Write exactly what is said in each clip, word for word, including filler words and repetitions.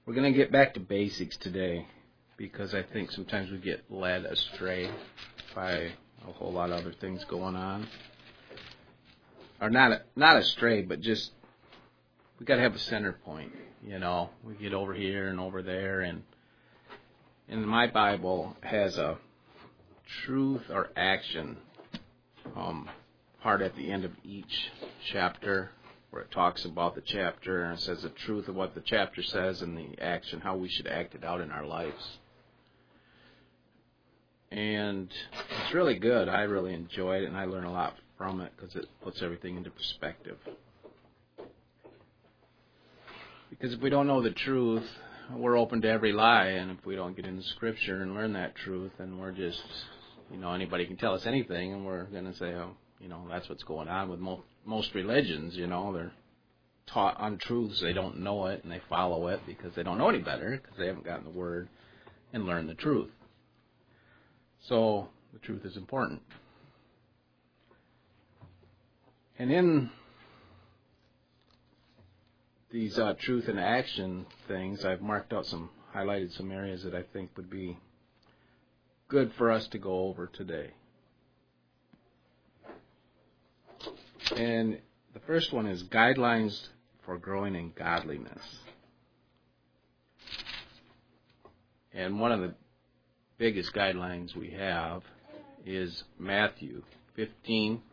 We're going to get back to basics today because I think sometimes we get led astray by a whole lot of other things going on. Or not not astray, but just we got to have a center point, you know. We get over here and over there, and and my Bible has a truth or action um, part at the end of each chapter, where it talks about the chapter and it says the truth of what the chapter says and the action, how we should act it out in our lives. And it's really good. I really enjoy it, and I learn a lot from it because it puts everything into perspective. Because if we don't know the truth, we're open to every lie, and if we don't get into Scripture and learn that truth, then we're just, you know, anybody can tell us anything, and we're going to say, oh, you know, that's what's going on with most, most religions, you know. They're taught untruths, they don't know it, and they follow it because they don't know any better, because they haven't gotten the Word and learned the truth. So, the truth is important. And in these uh, truth and action things, I've marked out some, highlighted some areas that I think would be good for us to go over today. And the first one is guidelines for growing in godliness. And one of the biggest guidelines we have is Matthew fifteen,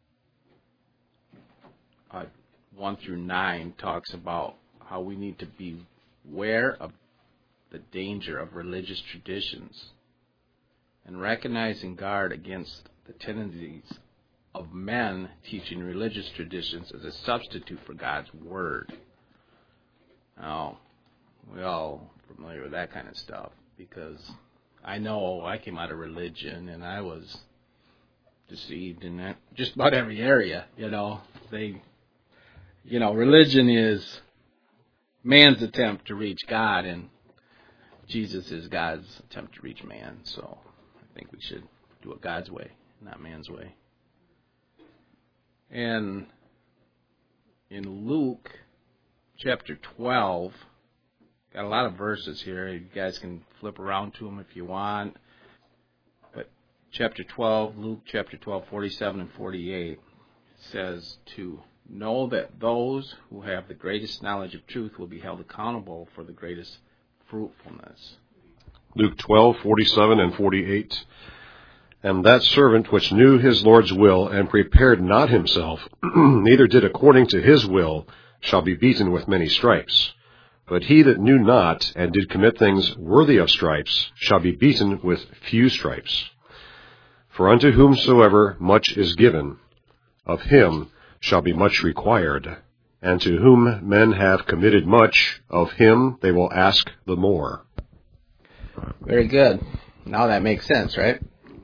uh, one through nine, talks about how we need to beware of the danger of religious traditions and recognize and guard against the tendencies of men teaching religious traditions as a substitute for God's Word. Now, we're all familiar with that kind of stuff because I know I came out of religion and I was deceived in that, just about every area, you know. They, you know, religion is man's attempt to reach God, and Jesus is God's attempt to reach man. So I think we should do it God's way, not man's way. And in Luke chapter twelve, got a lot of verses here. You guys can flip around to them if you want. But chapter twelve, Luke chapter twelve, forty-seven and forty-eight says to know that those who have the greatest knowledge of truth will be held accountable for the greatest fruitfulness. Luke twelve, forty-seven and forty-eight. And that servant which knew his Lord's will and prepared not himself, neither did according to his will, shall be beaten with many stripes. But he that knew not, and did commit things worthy of stripes, shall be beaten with few stripes. For unto whomsoever much is given, of him shall be much required. And to whom men have committed much, of him they will ask the more. Very good. Now that makes sense, right?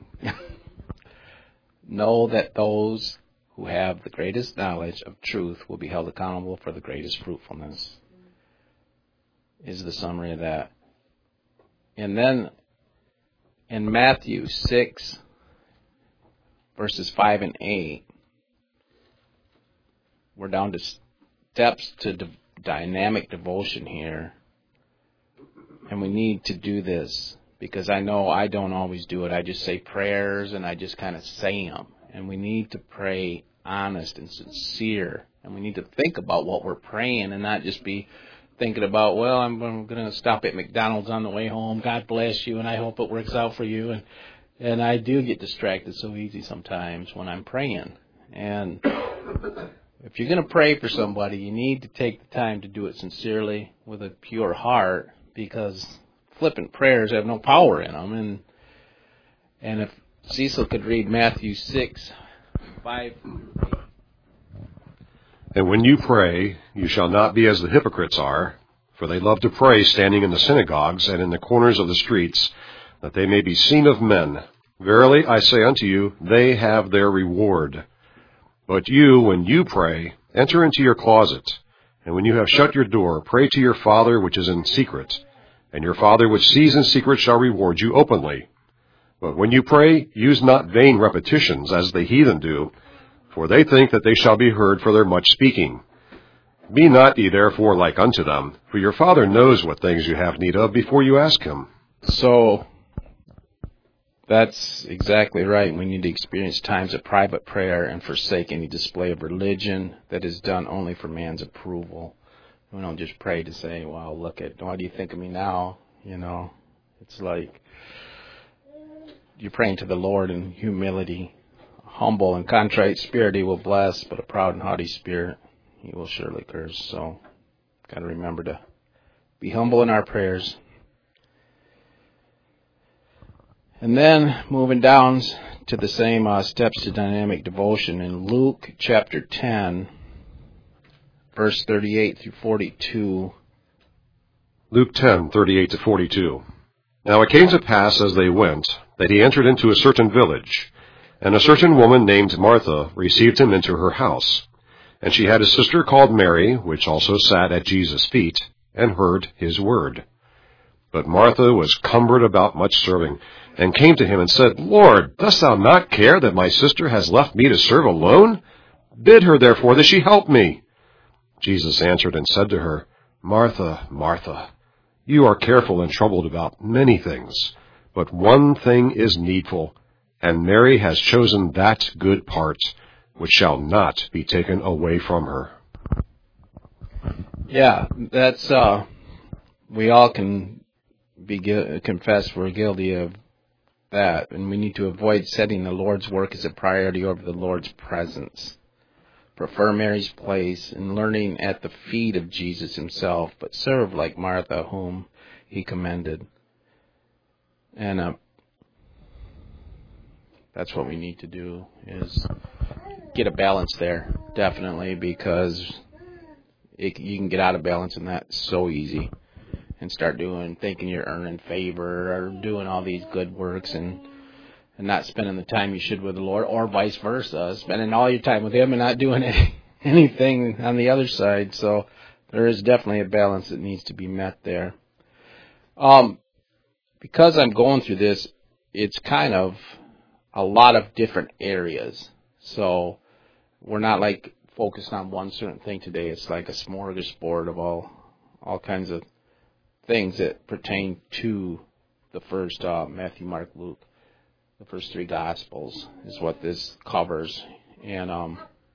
Know that those who have the greatest knowledge of truth will be held accountable for the greatest fruitfulness, is the summary of that. And then in Matthew six, verses five and eight, we're down to steps to d- dynamic devotion here. And we need to do this because I know I don't always do it. I just say prayers and I just kind of say them. And we need to pray honest and sincere. And we need to think about what we're praying and not just be thinking about, well, I'm, I'm going to stop at McDonald's on the way home. God bless you, and I hope it works out for you. And and I do get distracted so easy sometimes when I'm praying. And if you're going to pray for somebody, you need to take the time to do it sincerely with a pure heart, because flippant prayers have no power in them. And and if Cecil could read Matthew six, five. And when you pray, you shall not be as the hypocrites are, for they love to pray standing in the synagogues and in the corners of the streets, that they may be seen of men. Verily I say unto you, they have their reward. But you, when you pray, enter into your closet, and when you have shut your door, pray to your Father which is in secret, and your Father which sees in secret shall reward you openly. But when you pray, use not vain repetitions, as the heathen do, for they think that they shall be heard for their much speaking. Be not ye therefore like unto them, for your Father knows what things you have need of before you ask him. So, that's exactly right. We need to experience times of private prayer and forsake any display of religion that is done only for man's approval. We don't just pray to say, well, look at, what do you think of me now? You know, it's like you're praying to the Lord in humility. Humble and contrite spirit he will bless, but a proud and haughty spirit he will surely curse. So, got to remember to be humble in our prayers. And then, moving down to the same uh, steps to dynamic devotion in Luke chapter ten, verse thirty-eight through forty-two. Luke ten, thirty-eight to forty-two. Now it came to pass as they went, that he entered into a certain village, and a certain woman named Martha received him into her house. And she had a sister called Mary, which also sat at Jesus' feet, and heard his word. But Martha was cumbered about much serving, and came to him and said, Lord, dost thou not care that my sister has left me to serve alone? Bid her therefore that she help me. Jesus answered and said to her, Martha, Martha, you are careful and troubled about many things, but one thing is needful, and Mary has chosen that good part, which shall not be taken away from her. Yeah, that's, uh, we all can be confess we're guilty of that, and we need to avoid setting the Lord's work as a priority over the Lord's presence. Prefer Mary's place in learning at the feet of Jesus himself, but serve like Martha, whom he commended. And uh, that's what we need to do, is get a balance there, definitely, because it, you can get out of balance in that so easy and start doing, thinking you're earning favor or doing all these good works and and not spending the time you should with the Lord, or vice versa, spending all your time with him and not doing any, anything on the other side. So there is definitely a balance that needs to be met there. Um, because I'm going through this, it's kind of a lot of different areas. So we're not like focused on one certain thing today. It's like a smorgasbord of all all kinds of things that pertain to the first uh, Matthew, Mark, Luke. The first three Gospels is what this covers. And um,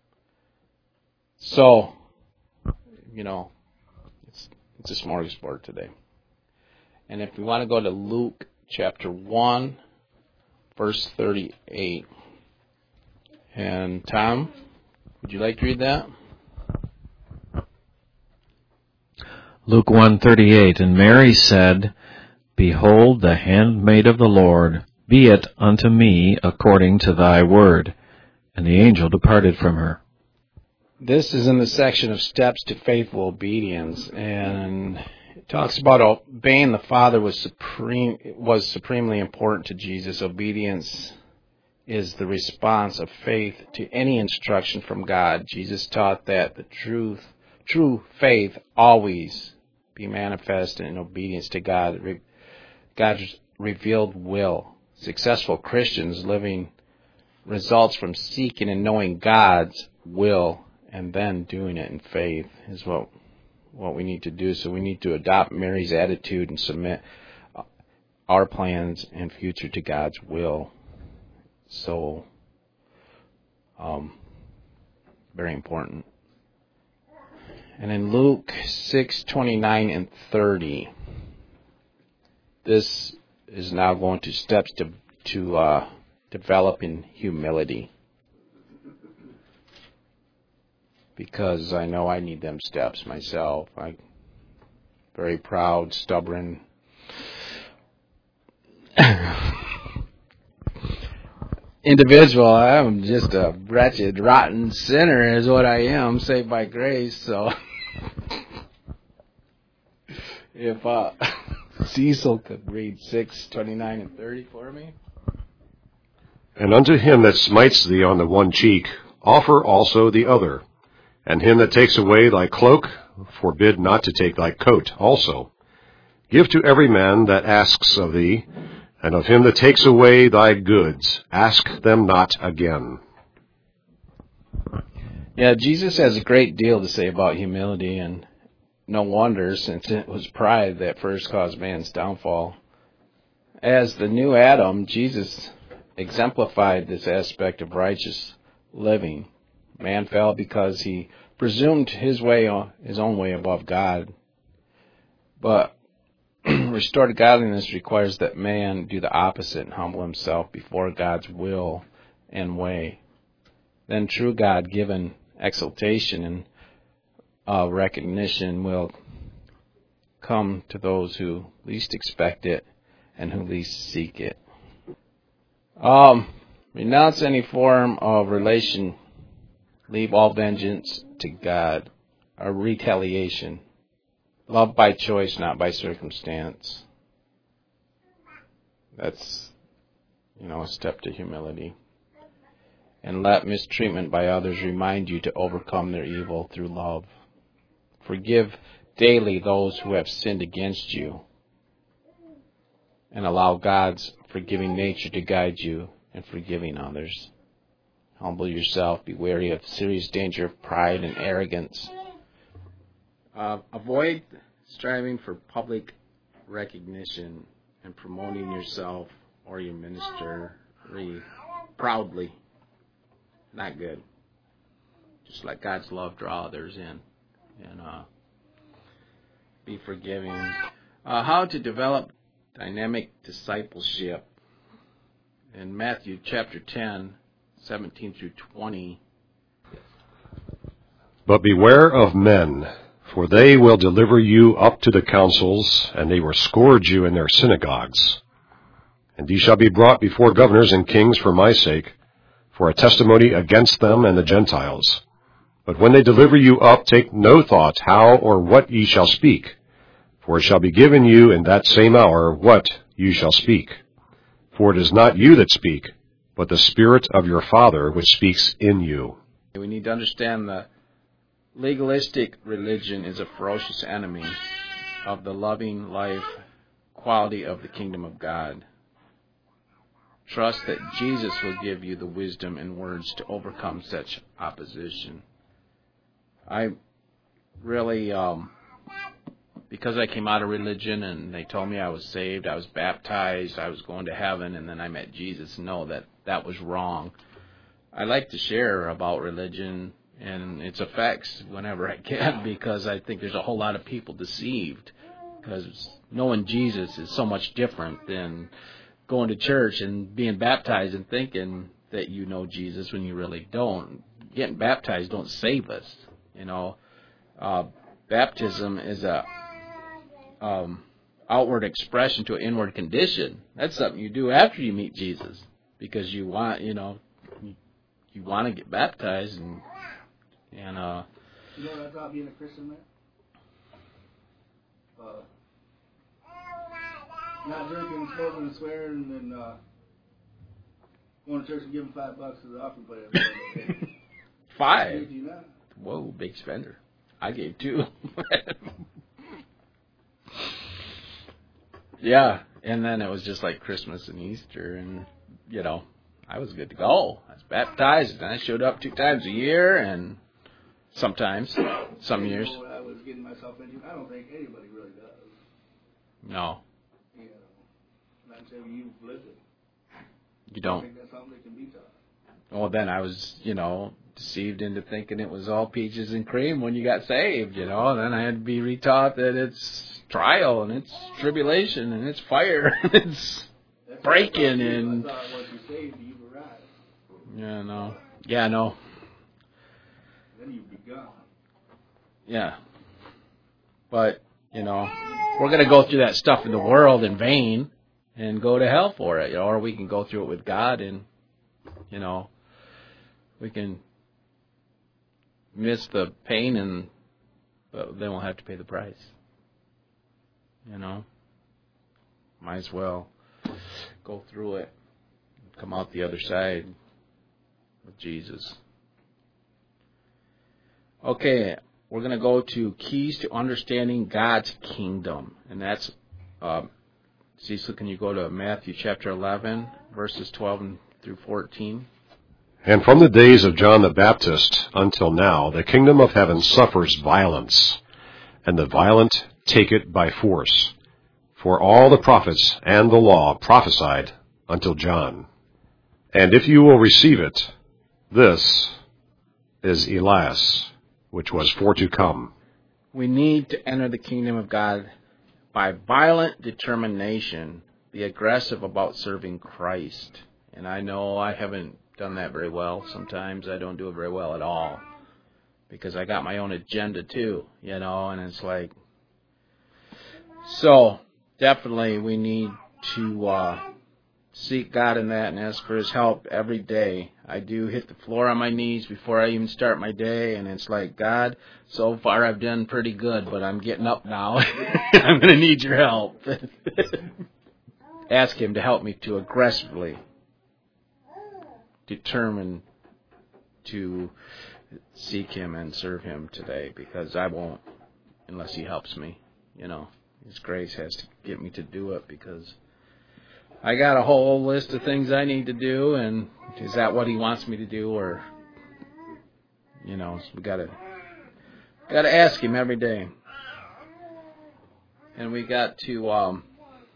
so, you know, it's, it's a smorgasbord today. And if we want to go to Luke chapter one, verse thirty-eight. And Tom, would you like to read that? Luke one thirty-eight. And Mary said, Behold, the handmaid of the Lord, be it unto me according to thy word. And the angel departed from her. This is in the section of steps to faithful obedience, and it talks about obeying the Father was supreme was supremely important to Jesus. Obedience is the response of faith to any instruction from God. Jesus taught that the truth, true faith always be manifest in obedience to God, God's revealed will. Successful Christians living results from seeking and knowing God's will and then doing it in faith is what what we need to do. So we need to adopt Mary's attitude and submit our plans and future to God's will. So, um, very important. And in Luke six twenty-nine and thirty, this is now going to steps to to uh, develop in humility, because I know I need them steps myself. I'm very proud, stubborn, individual. I'm just a wretched, rotten sinner is what I am, saved by grace. So if uh Cecil could read six twenty-nine and thirty for me. And unto him that smites thee on the one cheek, offer also the other. And him that takes away thy cloak, forbid not to take thy coat also. Give to every man that asks of thee, and of him that takes away thy goods, ask them not again. Yeah, Jesus has a great deal to say about humility, and no wonder, since it was pride that first caused man's downfall. As the new Adam, Jesus exemplified this aspect of righteous living. Man fell because he presumed his way, his own way above God. But restored godliness requires that man do the opposite and humble himself before God's will and way. Then true God-given exaltation and uh, recognition will come to those who least expect it and who least seek it. Um, renounce any form of relation. Leave all vengeance to God. A retaliation. Love by choice, not by circumstance. That's, you know, a step to humility. And let mistreatment by others remind you to overcome their evil through love. Forgive daily those who have sinned against you, and allow God's forgiving nature to guide you in forgiving others. Humble yourself. Be wary of serious danger of pride and arrogance. Uh, avoid striving for public recognition and promoting yourself or your ministry proudly. Not good. Just let God's love draw others in. And uh, be forgiving. Uh, how to develop dynamic discipleship. In Matthew chapter ten, seventeen through twenty. But beware of men, for they will deliver you up to the councils, and they will scourge you in their synagogues. And ye shall be brought before governors and kings for my sake, for a testimony against them and the Gentiles. But when they deliver you up, take no thought how or what ye shall speak, for it shall be given you in that same hour what you shall speak. For it is not you that speak, but the Spirit of your Father which speaks in you. We need to understand that legalistic religion is a ferocious enemy of the loving life quality of the kingdom of God. Trust that Jesus will give you the wisdom and words to overcome such opposition. I really, um, because I came out of religion and they told me I was saved, I was baptized, I was going to heaven, and then I met Jesus, know that that was wrong. I like to share about religion and its effects whenever I can, because I think there's a whole lot of people deceived, because knowing Jesus is so much different than going to church and being baptized and thinking that you know Jesus when you really don't. Getting baptized don't save us, you know. Uh, baptism is a um, outward expression to an inward condition. That's something you do after you meet Jesus, because you want, you know, you, you want to get baptized and and uh. You know what I thought being a Christian, man? Uh, not drinking, smoking, and swearing, and then uh, going to church and giving five bucks to the offering plate. Five? Whoa, big spender. I gave two. Yeah, and then it was just like Christmas and Easter, and, you know, I was good to go. I was baptized, and I showed up two times a year, and sometimes, some years. You know what I was getting myself into? I don't think anybody really does. No. You know, not until you've lived it. You don't. I think that's something that can be taught. Well, then I was, you know, deceived into thinking it was all peaches and cream when you got saved, you know. And then I had to be retaught that it's trial and it's tribulation and it's fire and it's that's breaking and... I thought once you're saved, you've arrived. Yeah, no. Yeah, no. Then you've begun. Yeah. But, you know, we're going to go through that stuff in the world in vain and go to hell for it, you know, or we can go through it with God and, you know, we can miss the pain, and but then we'll have to pay the price. You know, might as well go through it, and come out the other side with Jesus. Okay, we're going to go to keys to understanding God's kingdom, and that's um, Cecil. Can you go to Matthew chapter eleven, verses twelve through fourteen? And from the days of John the Baptist until now, the kingdom of heaven suffers violence, and the violent take it by force. For all the prophets and the law prophesied until John. And if you will receive it, this is Elias, which was for to come. We need to enter the kingdom of God by violent determination, be aggressive about serving Christ. And I know I haven't done that very well. Sometimes I don't do it very well at all, because I got my own agenda too, you know, and it's like, so definitely we need to uh, seek God in that and ask for His help every day. I do hit the floor on my knees before I even start my day, and it's like, God, so far I've done pretty good, but I'm getting up now. I'm going to need your help. Ask Him to help me to aggressively determine to seek Him and serve Him today, because I won't unless He helps me. You know, His grace has to get me to do it, because I got a whole list of things I need to do, and is that what He wants me to do? Or, you know, we gotta gotta ask Him every day, and we got to um,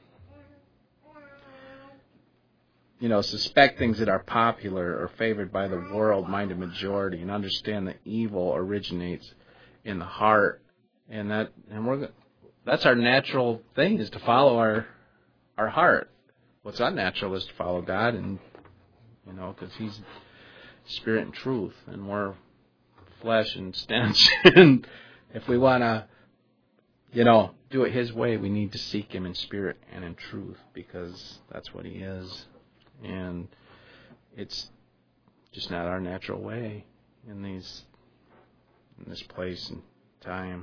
you know, suspect things that are popular or favored by the world-minded majority, and understand that evil originates in the heart, and that and we're that's our natural thing, is to follow our our heart. What's unnatural is to follow God, and you know, because He's spirit and truth, and we're flesh and stench. And if we want to, you know, do it His way, we need to seek Him in spirit and in truth, because that's what He is. And it's just not our natural way in these in this place and time.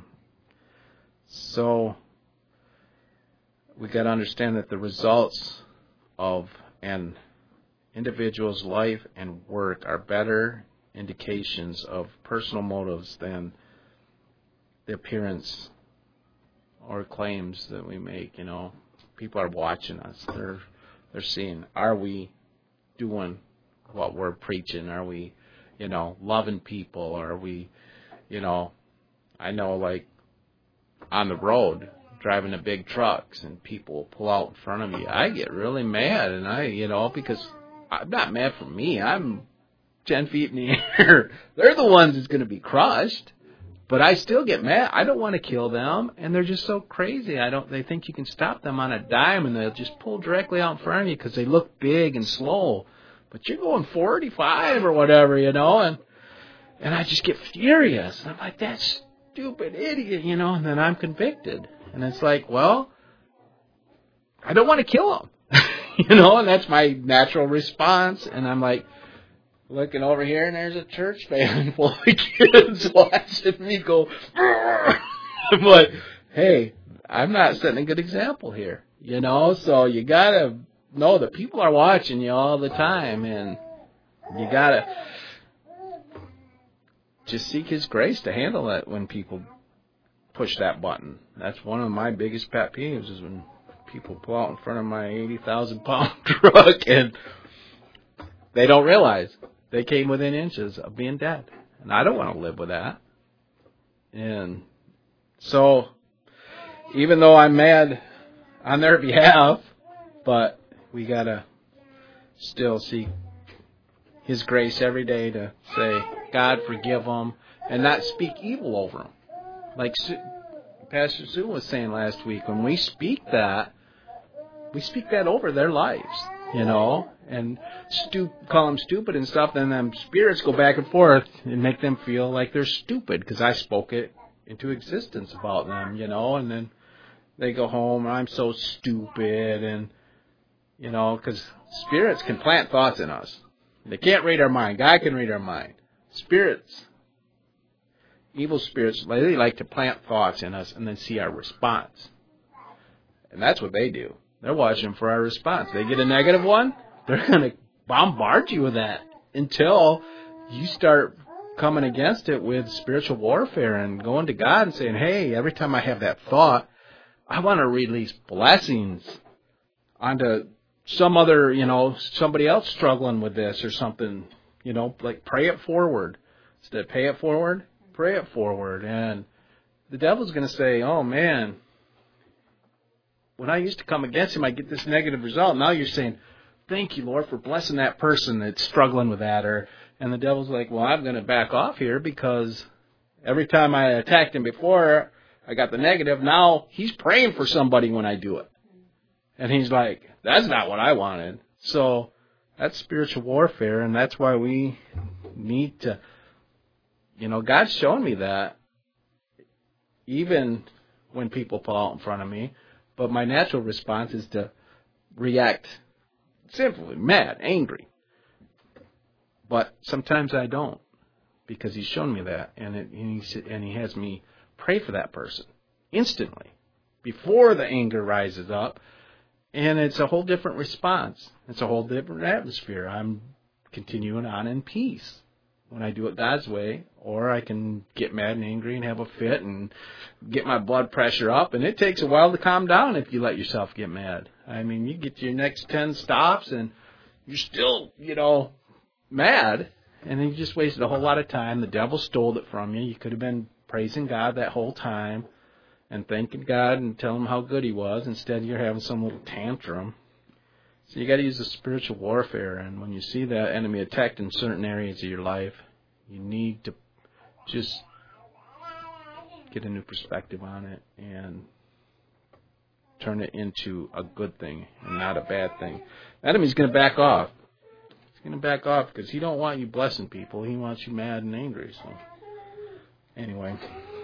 So we got to understand that the results of an individual's life and work are better indications of personal motives than the appearance or claims that we make. You know, people are watching us. They're They're seeing, are we doing what we're preaching? Are we, you know, loving people? Are we, you know, I know, like, on the road, driving the big trucks, and people pull out in front of me, I get really mad, and I, you know, because I'm not mad for me. I'm ten feet in the air. They're the ones that's going to be crushed. But I still get mad. I don't want to kill them, and they're just so crazy. I don't. They think you can stop them on a dime, and they'll just pull directly out in front of you because they look big and slow. But you're going forty-five or whatever, you know, and and I just get furious. And I'm like, that stupid idiot, you know, and then I'm convicted. And it's like, well, I don't want to kill them, you know, and that's my natural response. And I'm like, looking over here, and there's a church van full of kids watching me go. I'm like, hey, I'm not setting a good example here, you know. So you gotta know that people are watching you all the time, and you gotta just seek His grace to handle it when people push that button. That's one of my biggest pet peeves, is when people pull out in front of my eighty thousand pound truck, and they don't realize they came within inches of being dead. And I don't want to live with that. And so, even though I'm mad on their behalf, but we got to still seek His grace every day to say, God, forgive them, and not speak evil over them. Like Pastor Sue was saying last week, when we speak that, we speak that over their lives, you know, and stu- call them stupid and stuff, then them spirits go back and forth and make them feel like they're stupid because I spoke it into existence about them, you know, and then they go home, and I'm so stupid, and, you know, because spirits can plant thoughts in us. They can't read our mind. God can read our mind. Spirits, evil spirits, they like to plant thoughts in us and then see our response. And that's what they do. They're watching for our response. They get a negative one, they're going to bombard you with that until you start coming against it with spiritual warfare and going to God and saying, hey, every time I have that thought, I want to release blessings onto some other, you know, somebody else struggling with this or something, You know, like pray it forward. Instead of pay it forward, pray it forward. And the devil's going to say, oh, man, when I used to come against him, I get this negative result. Now you're saying, thank you, Lord, for blessing that person that's struggling with that. Or, and the devil's like, well, I'm going to back off here because every time I attacked him before, I got the negative. Now he's praying for somebody when I do it. And he's like, that's not what I wanted. So that's spiritual warfare, and that's why we need to, you know, God's shown me that even when people fall out in front of me. But my natural response is to react simply, mad, angry. But sometimes I don't, because he's shown me that, and, it, and, he, and he has me pray for that person instantly before the anger rises up, and it's a whole different response. It's a whole different atmosphere. I'm continuing on in peace when I do it God's way, or I can get mad and angry and have a fit and get my blood pressure up, and it takes a while to calm down if you let yourself get mad. I mean, you get to your next ten stops, and you're still, you know, mad, and then you just wasted a whole lot of time. The devil stole it from you. You could have been praising God that whole time and thanking God and telling him how good he was. Instead, you're having some little tantrum. So you got to use the spiritual warfare, and when you see that enemy attacked in certain areas of your life, you need to just get a new perspective on it and turn it into a good thing and not a bad thing. The enemy's going to back off. He's going to back off because he don't want you blessing people. He wants you mad and angry. So anyway,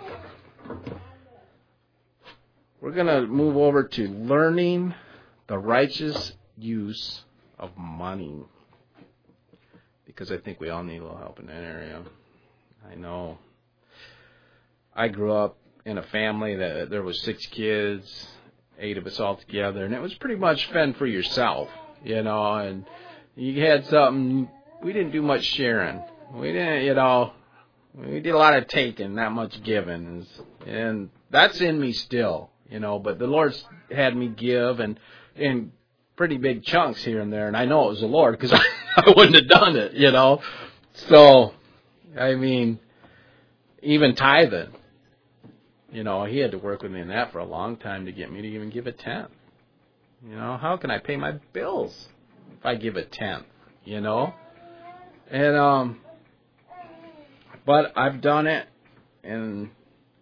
we're going to move over to learning the righteous use of money, because I think we all need a little help in that area. I know I grew up in a family that there was six kids, eight of us all together, and it was pretty much fend for yourself, you know, and you had something, we didn't do much sharing. We didn't, you know, we did a lot of taking, not much giving, and that's in me still, you know, but the Lord's had me give, and and pretty big chunks here and there, and I know it was the Lord, because I, I wouldn't have done it, you know. So, I mean, even tithing, you know, he had to work with me in that for a long time to get me to even give a tenth. You know, how can I pay my bills if I give a tenth, you know? And, um, but I've done it, and,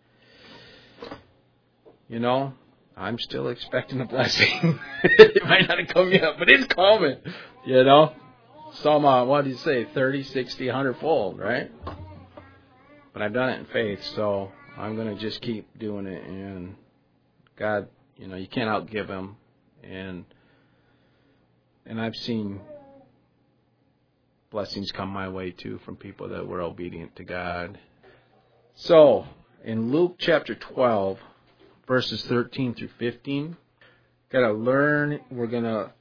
you know, I'm still expecting a blessing. It might not have come yet, but it's coming, you know. Some, uh, what do you say, thirty, sixty, one hundred fold, right? But I've done it in faith, so I'm going to just keep doing it. And God, you know, you can't outgive him. And and I've seen blessings come my way, too, from people that were obedient to God. So, in Luke chapter twelve, verses thirteen through fifteen. Got to learn. We're going to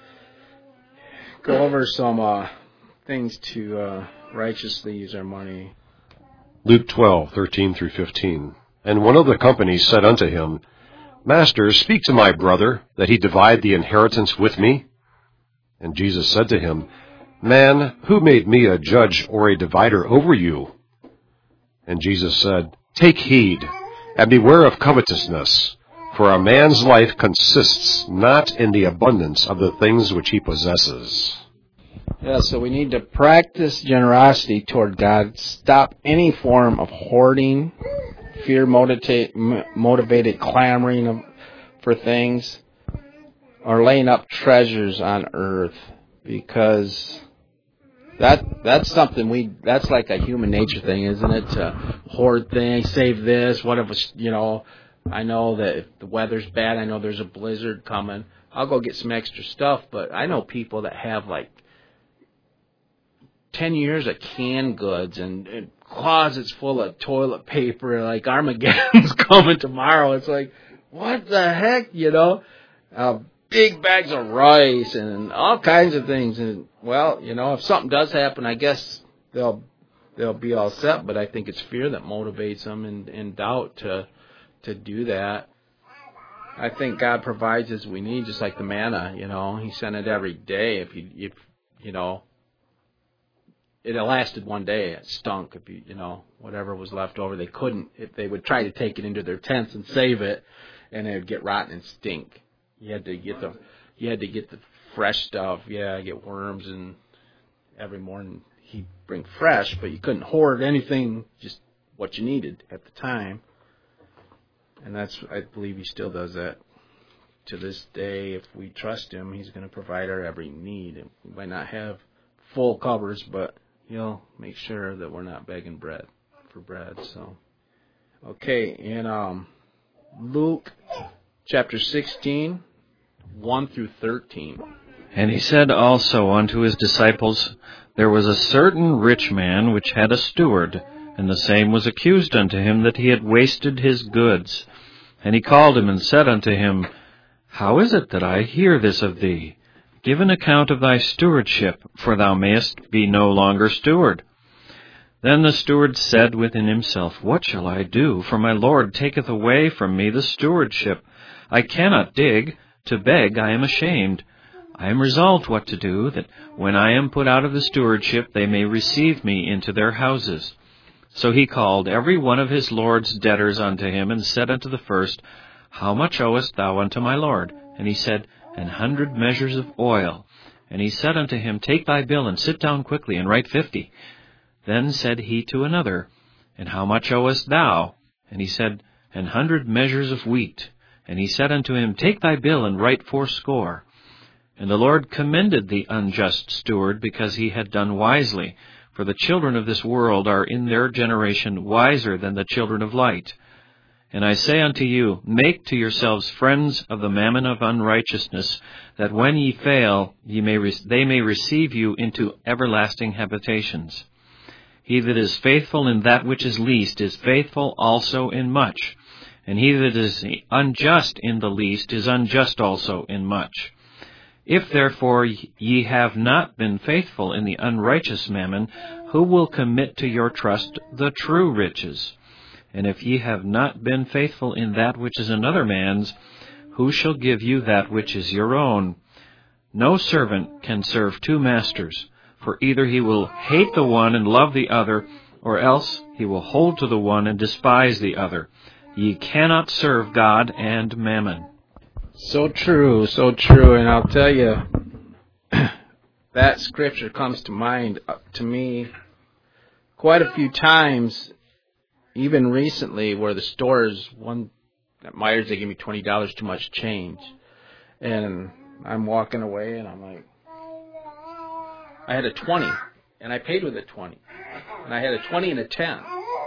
go over some uh, things to uh, righteously use our money. Luke twelve, thirteen through fifteen. And one of the company said unto him, Master, speak to my brother, that he divide the inheritance with me. And Jesus said to him, Man, who made me a judge or a divider over you? And Jesus said, Take heed, and beware of covetousness, for a man's life consists not in the abundance of the things which he possesses. Yeah, so we need to practice generosity toward God. Stop any form of hoarding, fear-motivated clamoring for things, or laying up treasures on earth, because that that's something we that's like a human nature thing, isn't it? To hoard things, save this. What if it's, you know? I know that if the weather's bad, I know there's a blizzard coming, I'll go get some extra stuff. But I know people that have like ten years of canned goods and, and closets full of toilet paper, like Armageddon's coming tomorrow. It's like, what the heck, you know? Uh, big bags of rice and all kinds of things. And, well, you know, if something does happen, I guess they'll they'll be all set. But I think it's fear that motivates them, and, and doubt to to do that. I think God provides as we need, just like the manna, you know. He sent it every day. If you, if, you know, it lasted one day. It stunk. If you, you know, whatever was left over, they couldn't. If they would try to take it into their tents and save it, and it would get rotten and stink. You had to get the, you had to get the fresh stuff. Yeah, get worms, and every morning he'd bring fresh, but you couldn't hoard anything. Just what you needed at the time. And that's, I believe, he still does that to this day. If we trust him, he's going to provide our every need. We might not have full covers, but he'll make sure that we're not begging bread for bread. So, okay, in um, Luke chapter sixteen, one through thirteen. And he said also unto his disciples, There was a certain rich man which had a steward, and the same was accused unto him that he had wasted his goods. And he called him and said unto him, How is it that I hear this of thee? Give an account of thy stewardship, for thou mayest be no longer steward. Then the steward said within himself, What shall I do? For my Lord taketh away from me the stewardship. I cannot dig. To beg I am ashamed. I am resolved what to do, that when I am put out of the stewardship they may receive me into their houses. So he called every one of his Lord's debtors unto him, and said unto the first, How much owest thou unto my Lord? And he said, An hundred measures of oil. And he said unto him, Take thy bill, and sit down quickly, and write fifty. Then said he to another, And how much owest thou? And he said, An hundred measures of wheat. And he said unto him, Take thy bill, and write fourscore. And the Lord commended the unjust steward, because he had done wisely. For the children of this world are in their generation wiser than the children of light. And I say unto you, make to yourselves friends of the mammon of unrighteousness, that when ye fail, ye may re- they may receive you into everlasting habitations. He that is faithful in that which is least is faithful also in much, and he that is unjust in the least is unjust also in much. If therefore ye have not been faithful in the unrighteous mammon, who will commit to your trust the true riches? And if ye have not been faithful in that which is another man's, who shall give you that which is your own? No servant can serve two masters, for either he will hate the one and love the other, or else he will hold to the one and despise the other. Ye cannot serve God and mammon. So true, so true, and I'll tell you, that scripture comes to mind to me quite a few times, even recently, where the stores, one at Myers, they give me twenty dollars too much change, and I'm walking away, and I'm like, I had a twenty, and I paid with a twenty, and I had a twenty and a ten,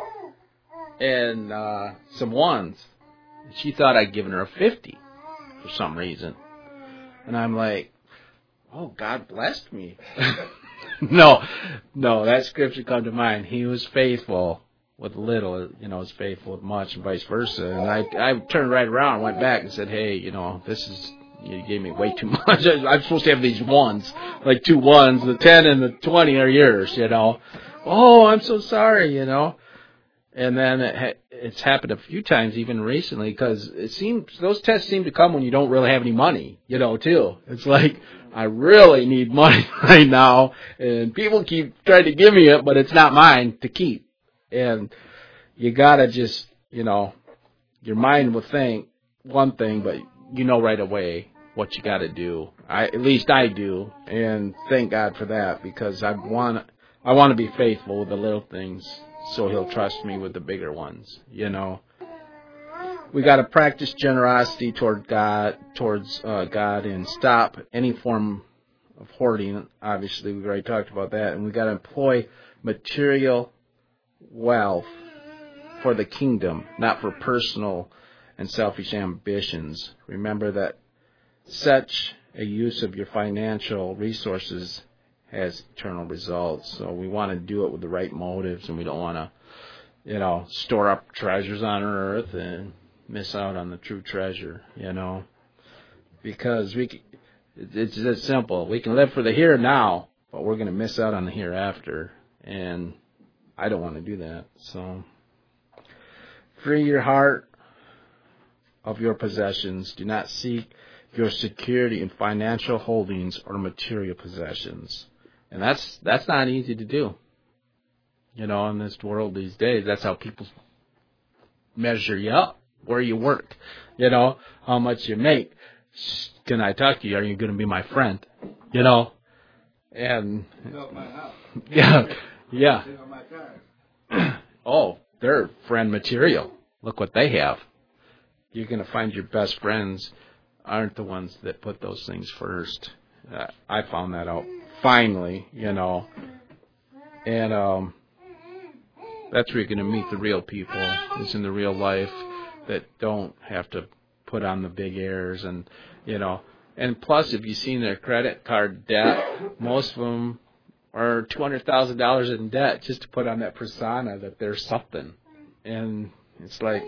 and uh, some ones. She thought I'd given her a fifty. For some reason. And I'm like, oh, God blessed me. no, no, that scripture come to mind. He was faithful with little, you know, was faithful with much, and vice versa. And I I turned right around and went back and said, hey, you know, this is, you gave me way too much. I'm supposed to have these ones, like two ones. The ten and the twenty are yours, you know. Oh, I'm so sorry, you know. And then it ha- it's happened a few times, even recently, because it seems those tests seem to come when you don't really have any money, you know, too. It's like, I really need money right now, and people keep trying to give me it, but it's not mine to keep. And you gotta just, you know, your mind will think one thing, but you know right away what you gotta do. I, at least I do, and thank God for that, because I want, I want to be faithful with the little things, so he'll trust me with the bigger ones, you know. We got to practice generosity toward God, towards uh, God, and stop any form of hoarding. Obviously, we've already talked about that. And we got to employ material wealth for the kingdom, not for personal and selfish ambitions. Remember that such a use of your financial resources has eternal results. So we want to do it with the right motives, and we don't want to, you know, store up treasures on earth and miss out on the true treasure, you know. Because we, it's just simple. We can live for the here and now, but we're going to miss out on the hereafter, and I don't want to do that. So free your heart of your possessions. Do not seek your security in financial holdings or material possessions. And that's that's not easy to do. You know, in this world these days, that's how people measure you up, where you work, you know, how much you make. Can I talk to you? Are you going to be my friend? You know, and Help my house. yeah, yeah. Take out my cars. Oh, they're friend material. Look what they have. You're going to find your best friends aren't the ones that put those things first. Uh, I found that out finally, you know, and um, that's where you're going to meet the real people. Is in the real life that don't have to put on the big airs and, you know. And plus, if you've seen their credit card debt, most of them are two hundred thousand dollars in debt just to put on that persona that they're something. And it's like,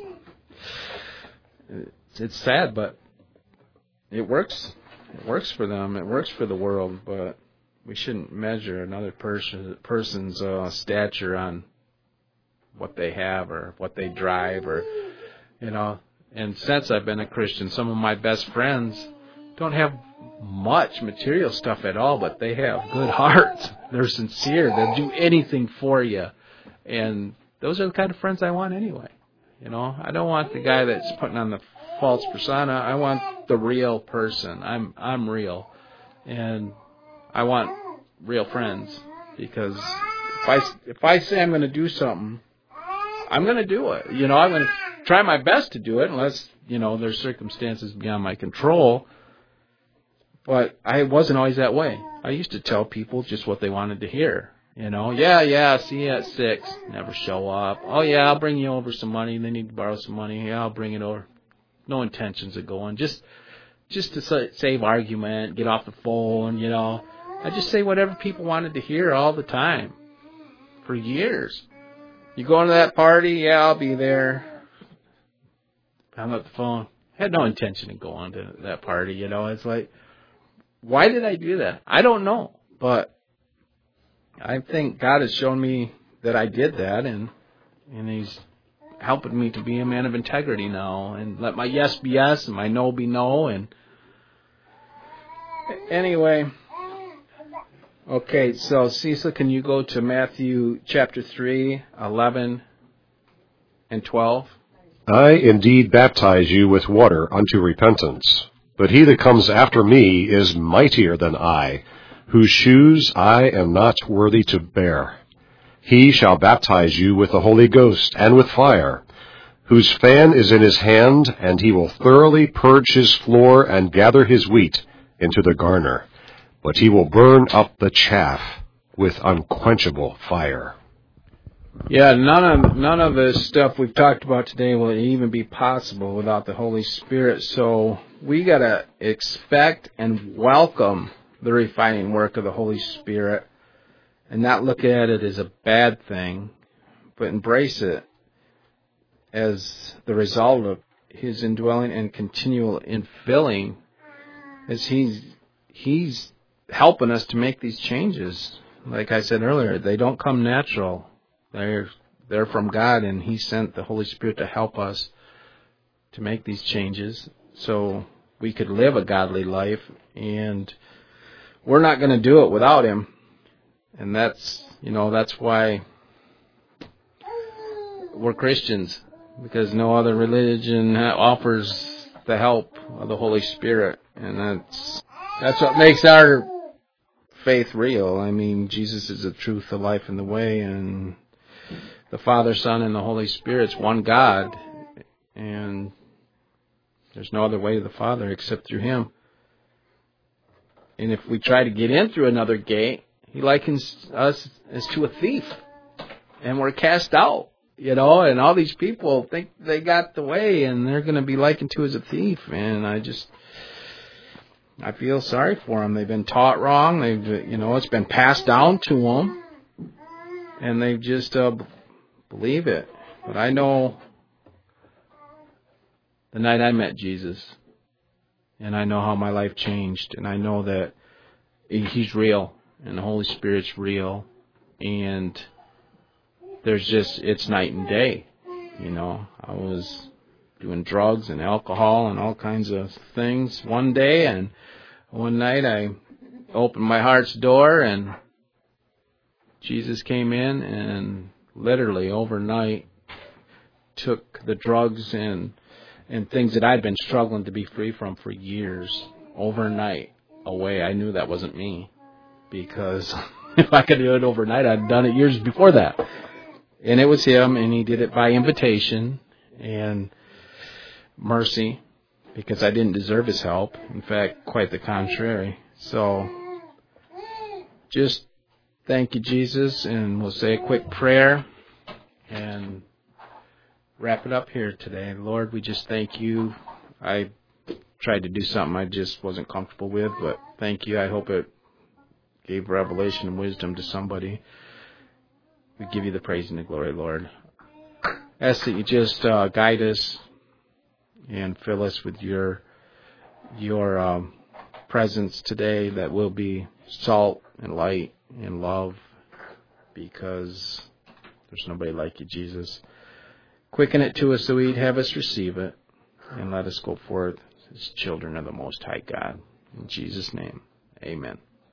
it's, it's sad, but it works. It works for them. It works for the world, but we shouldn't measure another person person's uh, stature on what they have or what they drive or, you know. And since I've been a Christian, some of my best friends don't have much material stuff at all, but they have good hearts. They're sincere. They'll do anything for you. And those are the kind of friends I want anyway. You know, I don't want the guy that's putting on the false persona. I want the real person. I'm I'm real. And I want real friends because if I, if I say I'm going to do something, I'm going to do it. You know, I'm going to try my best to do it unless, you know, there's circumstances beyond my control. But I wasn't always that way. I used to tell people just what they wanted to hear. You know, yeah, yeah, see you at six. Never show up. Oh, yeah, I'll bring you over some money. They need to borrow some money. Yeah, I'll bring it over. No intentions of going. Just just to save argument, get off the phone, you know. I just say whatever people wanted to hear all the time for years. You going to that party? Yeah, I'll be there. Hung up the phone. Had no intention of going to that party, you know. It's like, why did I do that? I don't know, but I think God has shown me that I did that, and and He's helping me to be a man of integrity now, and let my yes be yes and my no be no. And anyway, okay, so Cecil, can you go to Matthew chapter three, eleven and twelve? I indeed baptize you with water unto repentance. But he that comes after me is mightier than I, whose shoes I am not worthy to bear. He shall baptize you with the Holy Ghost and with fire, whose fan is in his hand, and he will thoroughly purge his floor and gather his wheat into the garner. But he will burn up the chaff with unquenchable fire. Yeah, none of none of the stuff we've talked about today will even be possible without the Holy Spirit. So we got to expect and welcome the refining work of the Holy Spirit and not look at it as a bad thing, but embrace it as the result of His indwelling and continual infilling as He's He's helping us to make these changes. Like I said earlier, they don't come natural. They're they're from God, and He sent the Holy Spirit to help us to make these changes so we could live a godly life. And we're not going to do it without Him. And that's, you know, that's why we're Christians, because no other religion offers the help of the Holy Spirit. And that's that's what makes our faith real. I mean, Jesus is the truth, the life, and the way, and the Father, Son, and the Holy Spirit's one God, and there's no other way to the Father except through Him. And if we try to get in through another gate, He likens us as to a thief, and we're cast out, you know, and all these people think they got the way, and they're going to be likened to as a thief, and I just, I feel sorry for them. They've been taught wrong. They've, you know, it's been passed down to them, and they've just uh, believe it. But I know the night I met Jesus, and I know how my life changed, and I know that He's real, and the Holy Spirit's real, and there's just, it's night and day. You know, I was doing drugs and alcohol and all kinds of things one day, and one night I opened my heart's door, and Jesus came in, and literally overnight took the drugs and and things that I'd been struggling to be free from for years overnight away. I knew that wasn't me, because if I could do it overnight, I'd done it years before that. And it was him, and he did it by invitation and mercy, because I didn't deserve his help. In fact, quite the contrary. So just thank you, Jesus, and we'll say a quick prayer and wrap it up here today. Lord, we just thank you. I tried to do something I just wasn't comfortable with, but thank you. I hope it gave revelation and wisdom to somebody. We give you the praise and the glory, Lord. Ask that you just uh, guide us and fill us with your your um, presence today, that will be salt and light and love, because there's nobody like you, Jesus. Quicken it to us so we'd have us receive it, and let us go forth as children of the Most High God. In Jesus' name, amen.